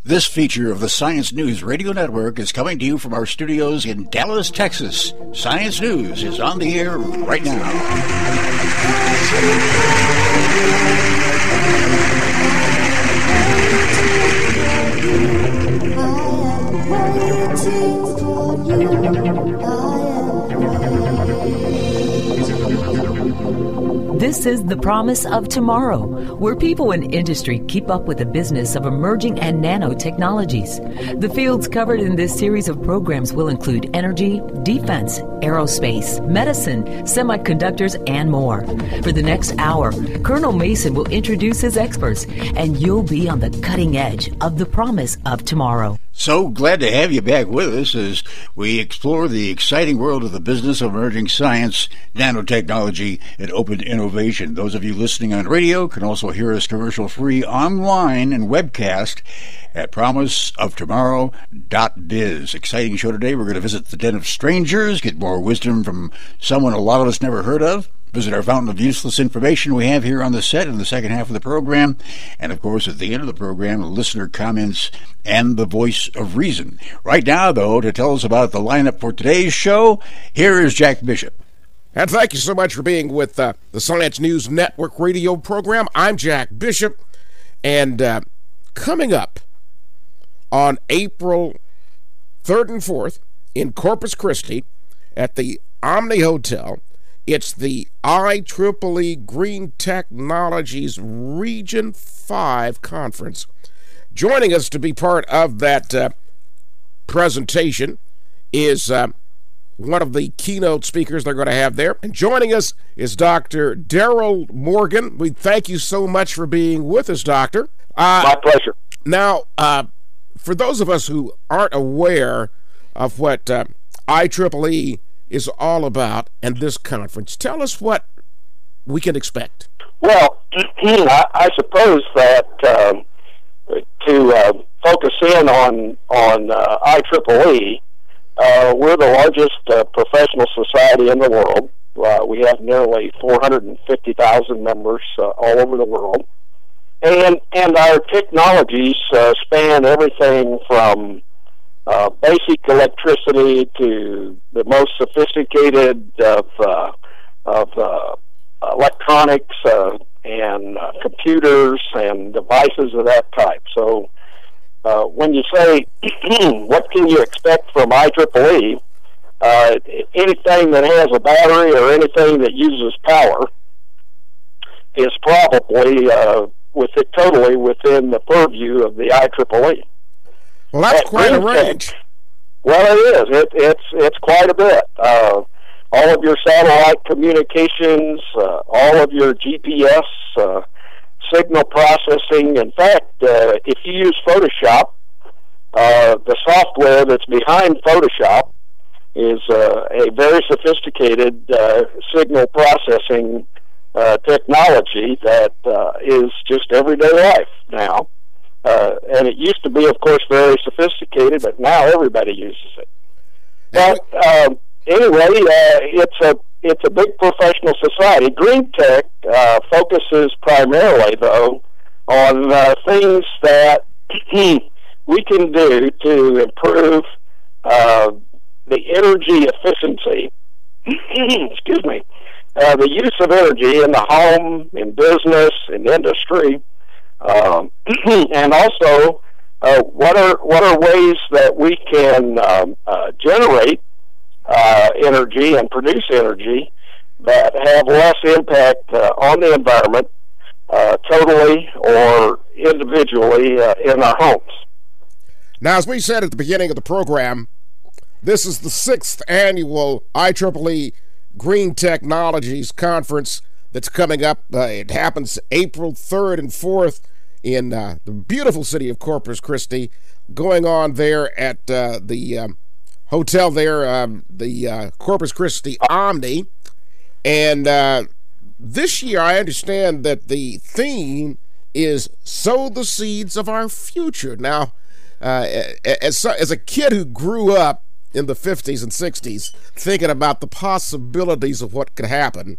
This feature of the Science News Radio Network is coming to you from our studios in Dallas, Texas. Science News is on the air right now. This is The Promise of Tomorrow, where people in industry keep up with the business of emerging and nanotechnologies. The fields covered in this series of programs will include energy, defense, aerospace, medicine, semiconductors, and more. For the next hour, Colonel Mason will introduce his experts, and you'll be on the cutting edge of the promise of tomorrow. So glad to have you back with us as we explore the exciting world of the business of emerging science, nanotechnology, and open innovation. Those of you listening on radio can also hear us commercial-free online and webcast at promiseoftomorrow.biz. Exciting show today. We're going to visit the Den of Strangers, get more wisdom from someone a lot of us never heard of, visit our fountain of useless information we have here on the set in the second half of the program, and of course at the end of the program, listener comments and the voice of reason. Right now, though, to tell us about the lineup for today's show, here is Jack Bishop. And thank you so much for being with the Science News Network radio program. I'm Jack Bishop, and coming up on April 3rd and 4th in Corpus Christi at the Omni Hotel, it's the IEEE Green Technologies Region 5 Conference. Joining us to be part of that presentation is one of the keynote speakers they're going to have there. And joining us is Dr. Daryl Morgan. We thank you so much for being with us, Doctor. My pleasure. Now, for those of us who aren't aware of what IEEE is all about and this conference, tell us what we can expect. Well, I suppose that to focus in on IEEE, we're the largest professional society in the world. We have nearly 450,000 members all over the world, and our technologies span everything from basic electricity to the most sophisticated of electronics and computers and devices of that type. So when you say, what can you expect from IEEE, anything that has a battery or anything that uses power is probably totally within the purview of the IEEE. Well, that's quite a range. Well, it is. It's quite a bit. All of your satellite communications, all of your GPS, signal processing. In fact, if you use Photoshop, the software that's behind Photoshop is a very sophisticated signal processing technology that is just everyday life now. And it used to be, of course, very sophisticated, but now everybody uses it. But anyway, it's a big professional society. Green Tech focuses primarily, though, on things that we can do to improve the energy efficiency. Excuse me. The use of energy in the home, in business, in industry. And also, what are ways that we can generate energy and produce energy that have less impact on the environment, totally or individually in our homes. Now, as we said at the beginning of the program, this is the 6th annual IEEE Green Technologies Conference that's coming up. It happens April 3rd and 4th in the beautiful city of Corpus Christi, going on there at the hotel there, the Corpus Christi Omni. And this year, I understand that the theme is Sow the Seeds of Our Future. Now, as a kid who grew up in the 50s and 60s thinking about the possibilities of what could happen,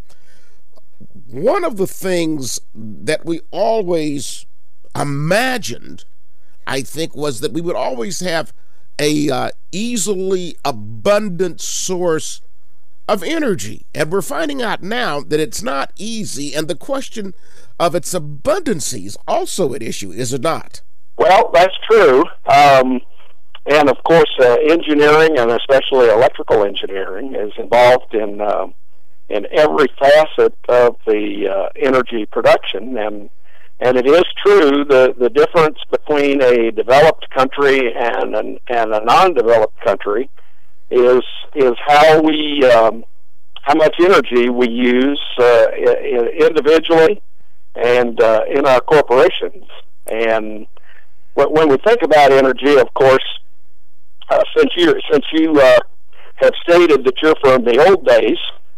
one of the things that we always imagined I think, was that we would always have a easily abundant source of energy. And we're finding out now that it's not easy, and the question of its abundancy is also an issue, is it not? Well, that's true. And of course, engineering, and especially electrical engineering, is involved in every facet of the energy production. And it is true, the difference between a developed country and a non-developed country is how much energy we use individually and in our corporations. And when we think about energy, of course, since you have stated that you're from the old days,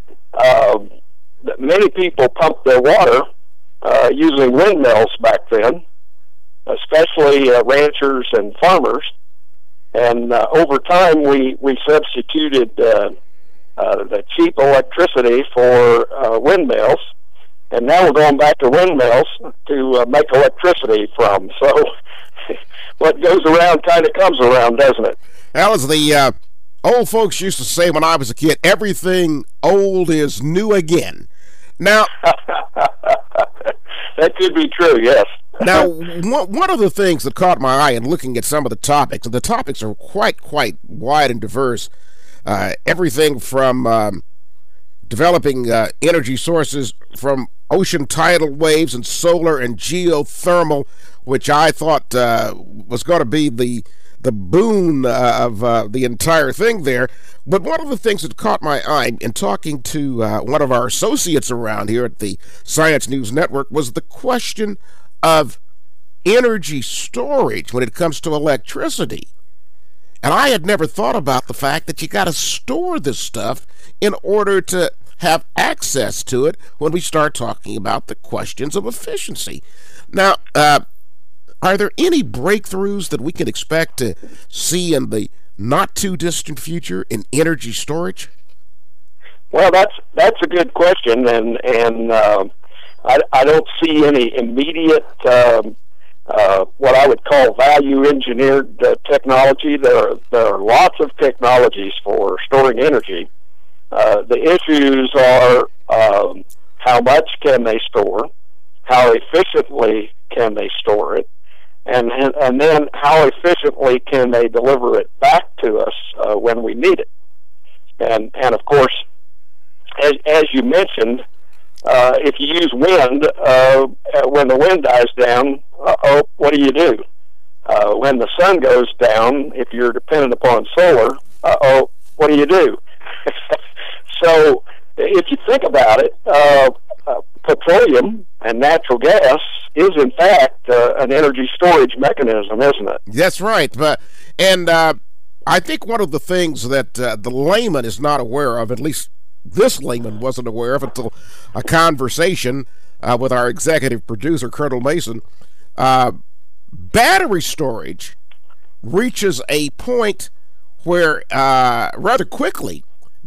many people pumped their water using windmills back then, especially ranchers and farmers. And over time, we substituted the cheap electricity for windmills, and now we're going back to windmills to make electricity from. So what goes around kind of comes around, doesn't it? Well, as the old folks used to say when I was a kid, everything old is new again. Now, that could be true, yes. Now, one of the things that caught my eye in looking at some of the topics, and the topics are quite wide and diverse, everything from developing energy sources from ocean tidal waves and solar and geothermal, which I thought was going to be the boon of the entire thing there. But one of the things that caught my eye in talking to one of our associates around here at the Science News Network was the question of energy storage when it comes to electricity. And I had never thought about the fact that you got to store this stuff in order to have access to it when we start talking about the questions of efficiency. Now, are there any breakthroughs that we can expect to see in the not too distant future in energy storage? Well, that's a good question, and I don't see any immediate what I would call value engineered technology. There are lots of technologies for storing energy. The issues are how much can they store, how efficiently can they store it, and then how efficiently can they deliver it back to us when we need it. And of course, as you mentioned, if you use wind, when the wind dies down, what do you do? When the sun goes down, if you're dependent upon solar, what do you do? So if you think about it, petroleum and natural gas is in fact an energy storage mechanism, isn't it? That's right. And I think one of the things that the layman is not aware of, at least this layman wasn't aware of until a conversation with our executive producer, Colonel Mason, battery storage reaches a point where rather quickly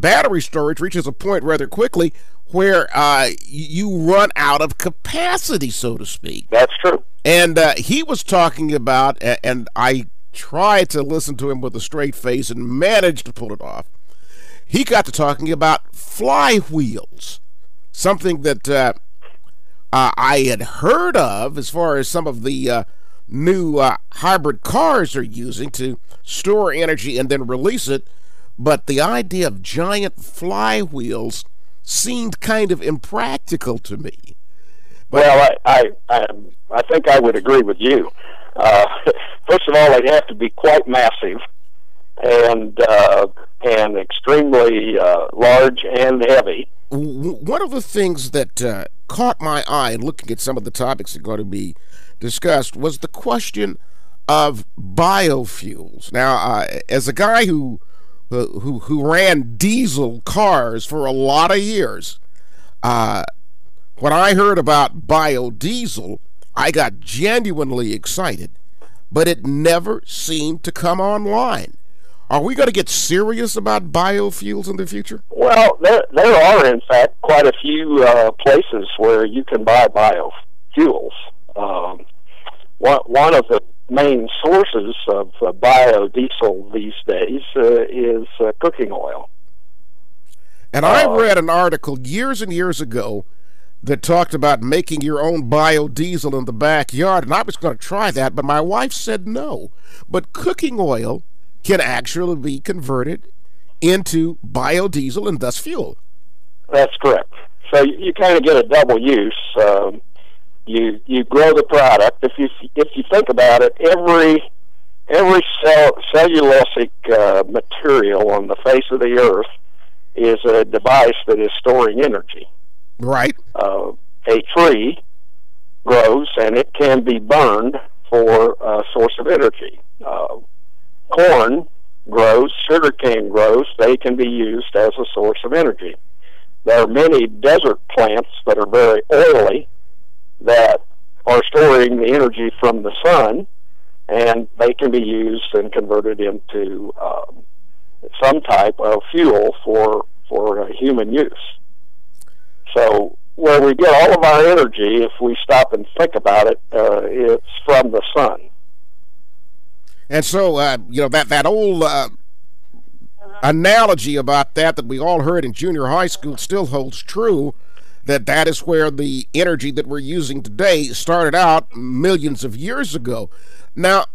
where you run out of capacity, so to speak. That's true. And he was talking about, and I tried to listen to him with a straight face and managed to pull it off. He got to talking about flywheels, something that I had heard of as far as some of the new hybrid cars are using to store energy and then release it. But the idea of giant flywheels seemed kind of impractical to me. But, well, I think I would agree with you. First of all, they'd have to be quite massive and extremely large and heavy. One of the things that caught my eye in looking at some of the topics that are going to be discussed was the question of biofuels. Now, as a guy who ran diesel cars for a lot of years, when I heard about biodiesel, I got genuinely excited, but it never seemed to come online. Are we going to get serious about biofuels in the future? Well, there are, in fact, quite a few places where you can buy biofuels. One of the main sources of biodiesel these days is cooking oil. And I read an article years and years ago that talked about making your own biodiesel in the backyard, and I was going to try that, but my wife said no. But cooking oil can actually be converted into biodiesel and thus fuel. That's correct. So you kind of get a double use. You grow the product. If you think about it, every cellulosic material on the face of the earth is a device that is storing energy. Right. A tree grows and it can be burned for a source of energy. Corn grows, sugarcane grows, they can be used as a source of energy. There are many desert plants that are very oily that are storing the energy from the sun, and they can be used and converted into some type of fuel for human use. So where we get all of our energy, if we stop and think about it, it's from the sun. And so, that old analogy about that we all heard in junior high school still holds true, that is where the energy that we're using today started out millions of years ago. Now,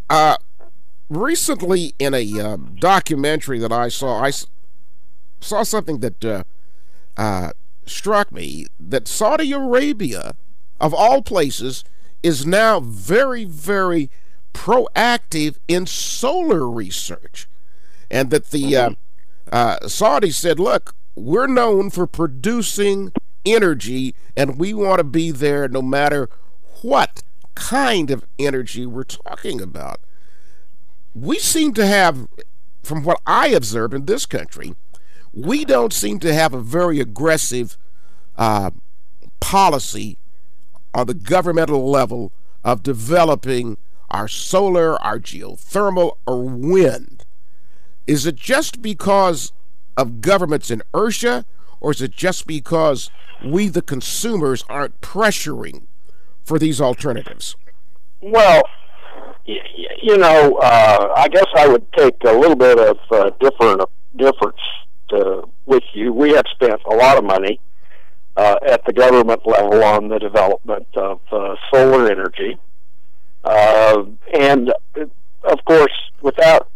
recently in a documentary that I saw something that struck me, that Saudi Arabia, of all places, is now very, very proactive in solar research. And that the Saudis said, look, we're known for producing energy, and we want to be there no matter what kind of energy we're talking about. We seem to have, from what I observe in this country, we don't seem to have a very aggressive policy on the governmental level of developing our solar, our geothermal, or wind. Is it just because of government's inertia, or is it just because we, the consumers, aren't pressuring for these alternatives? Well, I guess I would take a little bit of difference with you. We have spent a lot of money at the government level on the development of solar energy. And, of course, without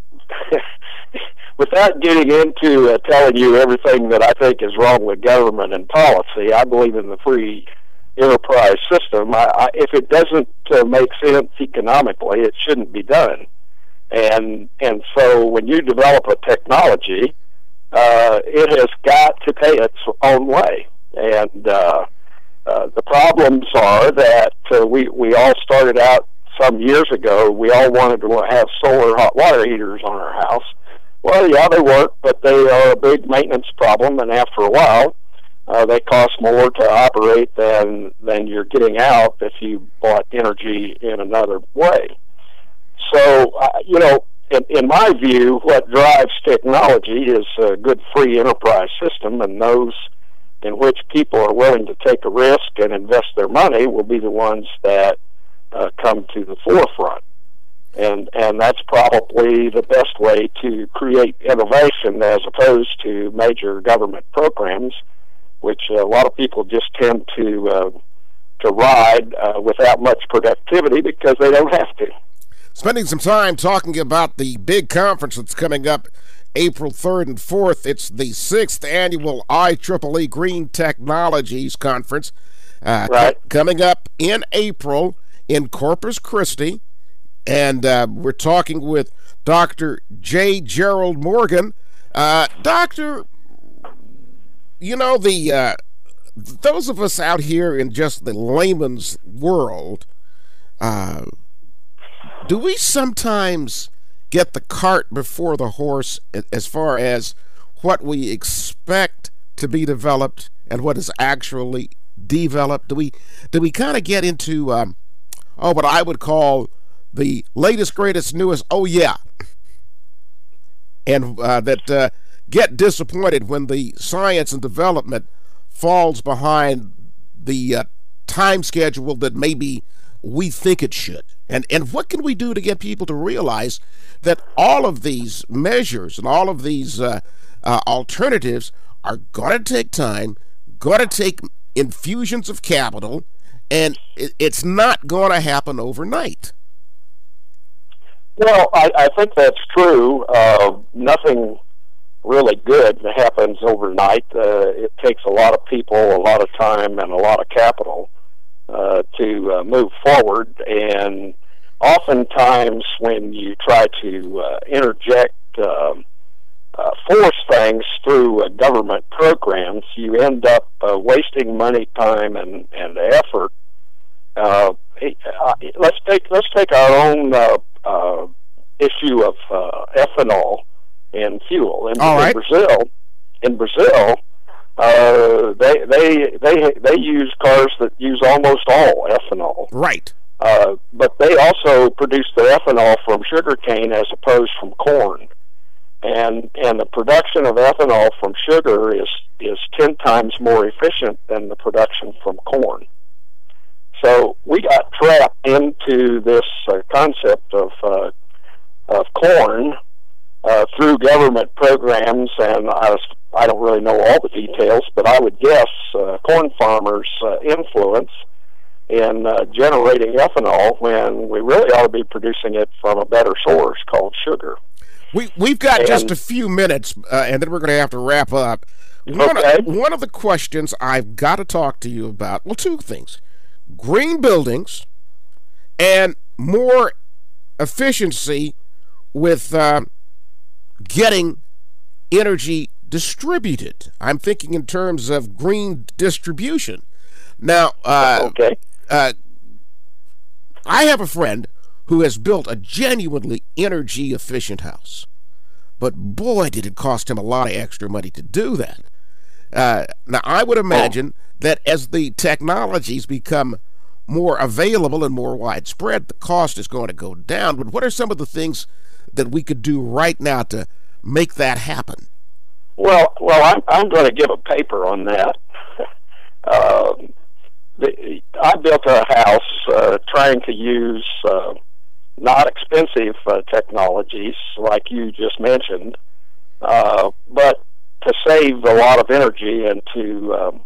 getting into telling you everything that I think is wrong with government and policy, I believe in the free enterprise system. If it doesn't make sense economically, it shouldn't be done. And so when you develop a technology, it has got to pay its own way. And the problems are that we all started out some years ago, we all wanted to have solar hot water heaters on our house. Well, yeah, they work, but they are a big maintenance problem, and after a while, they cost more to operate than you're getting out if you bought energy in another way. So, in my view, what drives technology is a good free enterprise system, and those in which people are willing to take a risk and invest their money will be the ones that come to the forefront. And that's probably the best way to create innovation as opposed to major government programs, which a lot of people just tend to ride without much productivity because they don't have to. Spending some time talking about the big conference that's coming up April 3rd and 4th. It's the 6th annual IEEE Green Technologies Conference coming up in April in Corpus Christi. And we're talking with Dr. J. Gerald Morgan. Doctor, those of us out here in just the layman's world, do we sometimes get the cart before the horse as far as what we expect to be developed and what is actually developed? Do we kind of get into what I would call the latest, greatest, newest, oh yeah, and that get disappointed when the science and development falls behind the time schedule that maybe we think it should? And what can we do to get people to realize that all of these measures and all of these alternatives are going to take time, going to take infusions of capital, and it's not going to happen overnight? Well, I think that's true. Nothing really good happens overnight. It takes a lot of people, a lot of time, and a lot of capital to move forward. And oftentimes when you try to interject force things through government programs, you end up wasting money, time, and effort. Let's take our own issue of ethanol and fuel. In Brazil, they use cars that use almost all ethanol. Right. But they also produce their ethanol from sugarcane as opposed from corn. And the production of ethanol from sugar is 10 times more efficient than the production from corn. So we got trapped into this concept of corn through government programs, and I don't really know all the details, but I would guess corn farmers' influence in generating ethanol when we really ought to be producing it from a better source called sugar. We've got just a few minutes, and then we're going to have to wrap up. One of the questions I've got to talk to you about, well, two things: green buildings and more efficiency with getting energy distributed. I'm thinking in terms of green distribution. Now, I have a friend who has built a genuinely energy efficient house, but boy, did it cost him a lot of extra money to do that. Now, I would imagine that as the technologies become more available and more widespread, the cost is going to go down. But what are some of the things that we could do right now to make that happen? Well, I'm going to give a paper on that. I built a house trying to use not expensive technologies like you just mentioned, but to save a lot of energy and to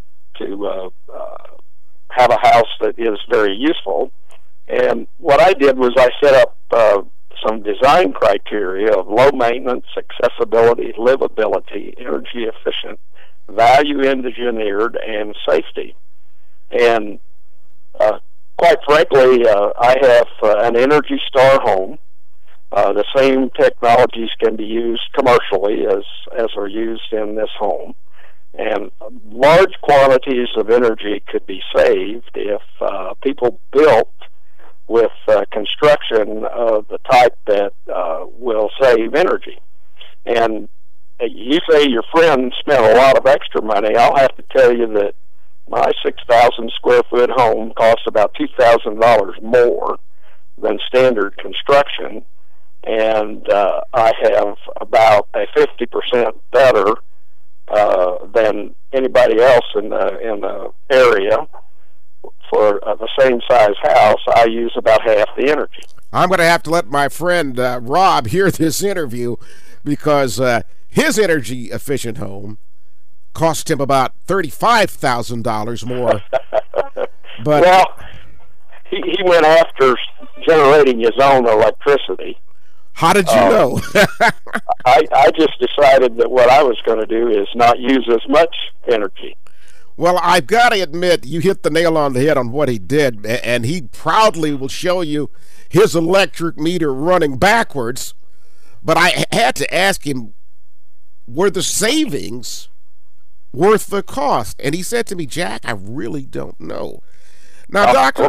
have a house that is very useful. And what I did was I set up some design criteria of low maintenance, accessibility, livability, energy efficient, value engineered, and safety. And quite frankly, I have an Energy Star home. The same technologies can be used commercially as are used in this home. And large quantities of energy could be saved if people built with construction of the type that will save energy. And you say your friend spent a lot of extra money. I'll have to tell you that my 6,000 square foot home costs about $2,000 more than standard construction, and I have about a 50% better than anybody else in the area. For the same size house, I use about half the energy. I'm going to have to let my friend Rob hear this interview, because his energy efficient home cost him about $35,000 more. But well, he went after generating his own electricity. How did you know? I just decided that what I was going to do is not use as much energy. Well, I've got to admit, you hit the nail on the head on what he did, and he proudly will show you his electric meter running backwards. But I had to ask him, were the savings worth the cost? And he said to me, Jack, I really don't know. Now, Doctor,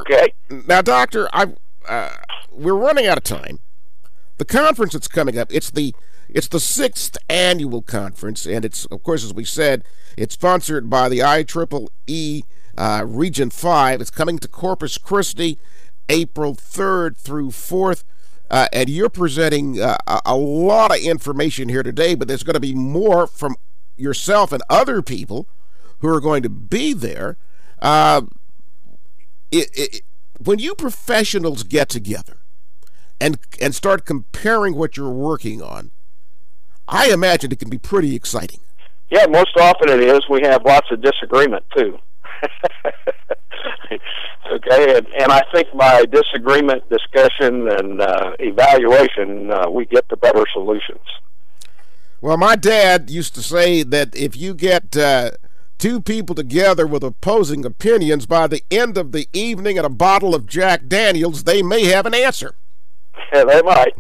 we're running out of time. The conference that's coming up, it's the 6th annual conference, and it's, of course, as we said, it's sponsored by the IEEE Region 5. It's coming to Corpus Christi April 3rd through 4th, and you're presenting a lot of information here today, but there's going to be more from yourself and other people who are going to be there. when you professionals get together and start comparing what you're working on, I imagine it can be pretty exciting. Yeah, most often it is. We have lots of disagreement, too. Okay, and I think by disagreement, discussion, and evaluation, we get the better solutions. Well, my dad used to say that if you get two people together with opposing opinions, by the end of the evening and a bottle of Jack Daniels, they may have an answer. Yeah, they might.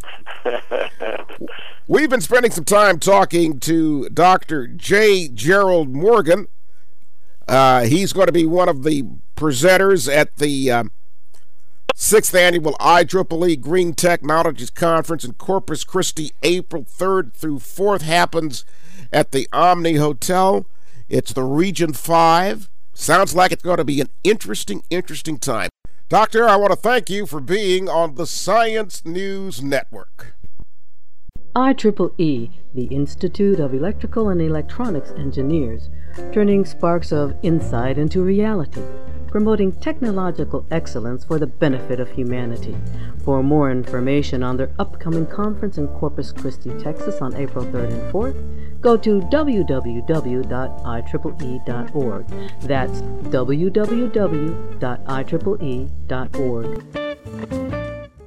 We've been spending some time talking to Dr. J. Gerald Morgan. He's going to be one of the presenters at the 6th Annual IEEE Green Technologies Conference in Corpus Christi, April 3rd through 4th. Happens at the Omni Hotel. It's the Region 5. Sounds like it's going to be an interesting time. Doctor, I want to thank you for being on the Science News Network. IEEE, the Institute of Electrical and Electronics Engineers, turning sparks of insight into reality, promoting technological excellence for the benefit of humanity. For more information on their upcoming conference in Corpus Christi, Texas on April 3rd and 4th, go to www.ieee.org. That's www.ieee.org.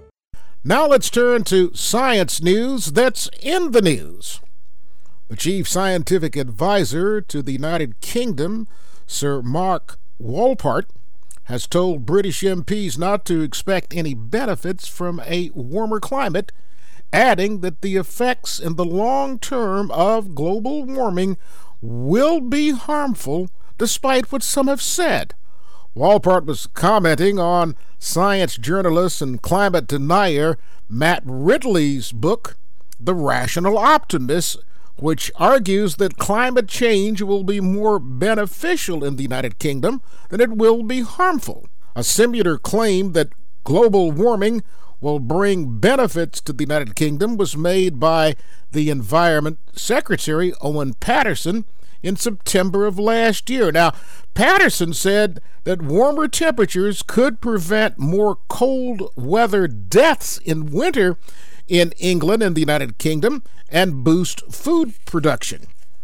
Now let's turn to science news that's in the news. The chief scientific advisor to the United Kingdom, Sir Mark Wolpert, has told British MPs not to expect any benefits from a warmer climate, adding that the effects in the long term of global warming will be harmful, despite what some have said. Wolpert was commenting on science journalist and climate denier Matt Ridley's book, The Rational Optimist, which argues that climate change will be more beneficial in the United Kingdom than it will be harmful. A similar claim that global warming will bring benefits to the United Kingdom was made by the Environment Secretary Owen Paterson in September of last year. Now, Paterson said that warmer temperatures could prevent more cold weather deaths in winter in England and the United Kingdom and boost food production.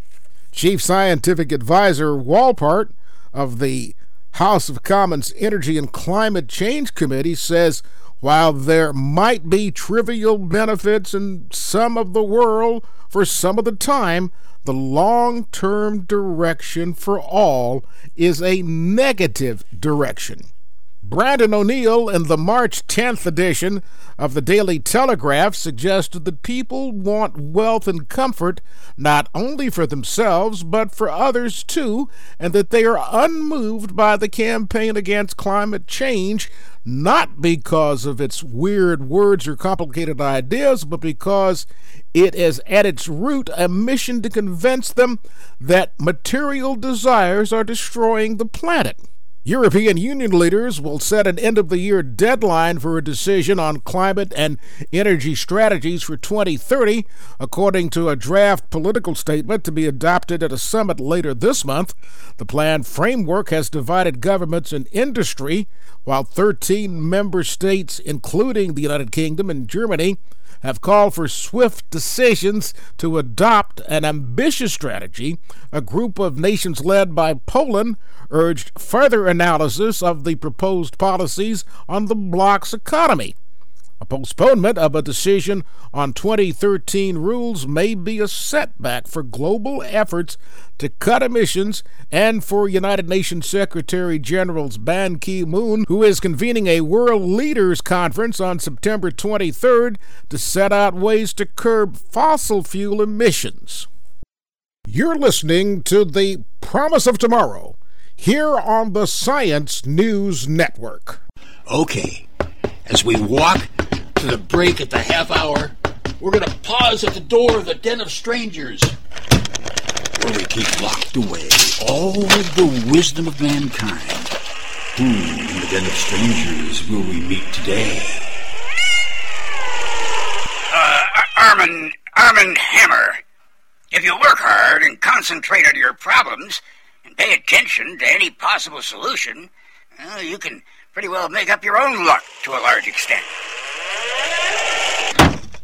Chief Scientific Advisor Wolpert of the House of Commons Energy and Climate Change Committee says while there might be trivial benefits in some of the world for some of the time, the long-term direction for all is a negative direction. Brandon O'Neill, in the March 10th edition of the Daily Telegraph, suggested that people want wealth and comfort not only for themselves but for others too, and that they are unmoved by the campaign against climate change, not because of its weird words or complicated ideas, but because it is at its root a mission to convince them that material desires are destroying the planet. European Union leaders will set an end-of-the-year deadline for a decision on climate and energy strategies for 2030, according to a draft political statement to be adopted at a summit later this month. The planned framework has divided governments and industry, while 13 member states, including the United Kingdom and Germany, have called for swift decisions to adopt an ambitious strategy. A group of nations led by Poland urged further analysis of the proposed policies on the bloc's economy. A postponement of a decision on 2013 rules may be a setback for global efforts to cut emissions and for United Nations Secretary General Ban Ki-moon, who is convening a World Leaders Conference on September 23rd to set out ways to curb fossil fuel emissions. You're listening to the Promise of Tomorrow here on the Science News Network. Okay, as we walk to the break at the half hour, we're going to pause at the door of the Den of Strangers, where we keep locked away all the wisdom of mankind. Who in the Den of Strangers will we meet today? Armand Hammer. If you work hard and concentrate on your problems and pay attention to any possible solution, you can pretty well make up your own luck to a large extent.